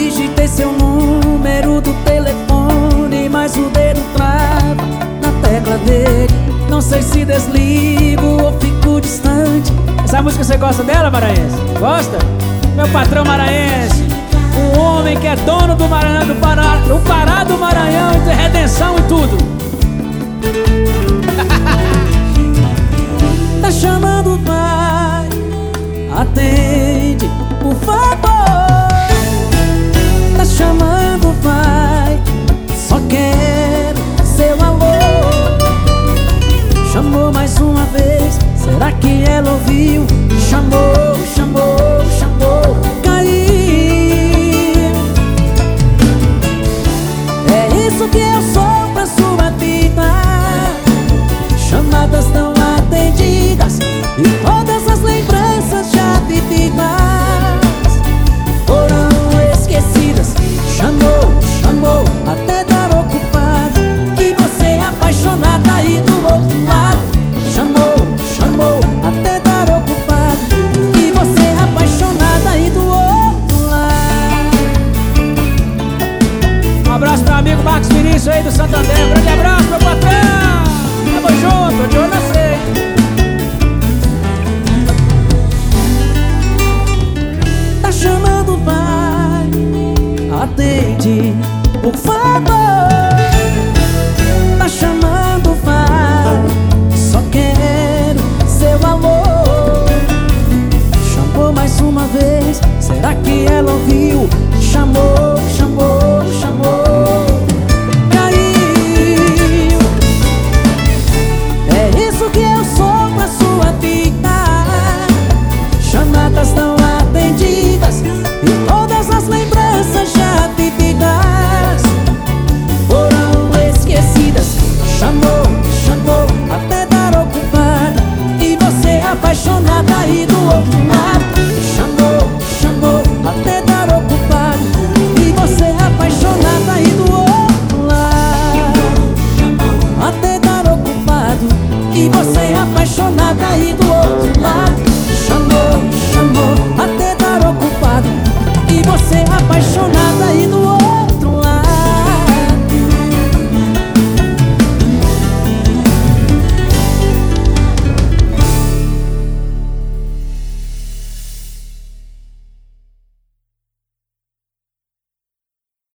digitei seu número do telefone, mas o dedo trava na tecla dele. Não sei se desligo ou fico distante. Essa música você gosta dela, maranhense? Gosta? Meu patrão maranhense, o homem que é dono do Maranhão, do Pará, o Pará do Maranhão, de redenção e tudo. Tá chamando, pai, atende, por favor. Tá chamando, pai, só quero seu amor. Chamou mais uma vez, será que ela ouviu? Chamou, chamou, chamou, caiu. É isso que eu sou pra sua vida. Chamadas não atendidas e todas as lembranças já vividas foram esquecidas. Chamou, chamou, até dar ocupado, e você é apaixonada aí do outro lado. Chamou, chamou, até dar ocupado, e você é apaixonada aí do outro lado. Um abraço pro amigo Marcos Vinícius aí do Santander. Um grande abraço, meu patrão. Tamo junto, de olho na frente. Tá chamando, vai, atende, por favor. Tá chamando, vai, só quero seu amor. Chamou mais uma vez, será que ela ouviu? Chamou, chamou, chamou, caiu. É isso que eu sou pra sua vida. Chamadas não atendidas e todas as lembranças já vividas foram esquecidas. Chamou, chamou, até dar ocupado, e você é apaixonada aí do outro lado. Chamou, chamou, até dar ocupado, e você é apaixonada aí do outro lado. Até dar ocupado, e você é apaixonada aí do outro lado. Chamou, chamou, até dar ocupado, e você é apaixonada.